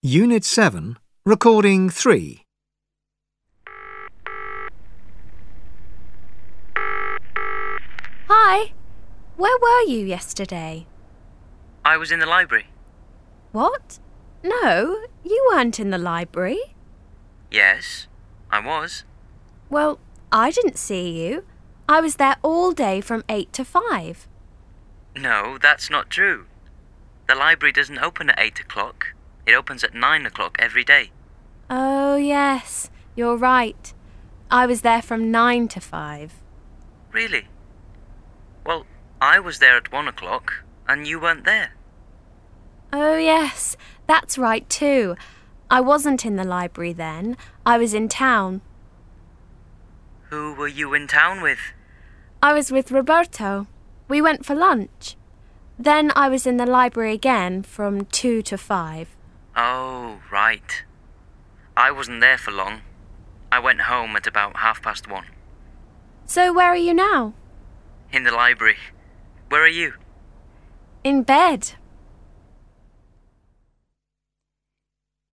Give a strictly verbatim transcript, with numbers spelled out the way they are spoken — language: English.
Unit seven, Recording three. Hi, where were you yesterday? I was in the library. What? No, you weren't in the library. Yes, I was. Well, I didn't see you. I was there all day from eight to five. No, that's not true. The library doesn't open at eight o'clock. It opens at nine o'clock every day. Oh, yes, you're right. I was there from nine to five. Really? Well, I was there at one o'clock, and you weren't there. Oh, yes, that's right too. I wasn't in the library then. I was in town. Who were you in town with? I was with Roberto. We went for lunch. Then I was in the library again from two to five. Oh, right. I wasn't there for long. I went home at about half past one. So where are you now? In the library. Where are you? In bed.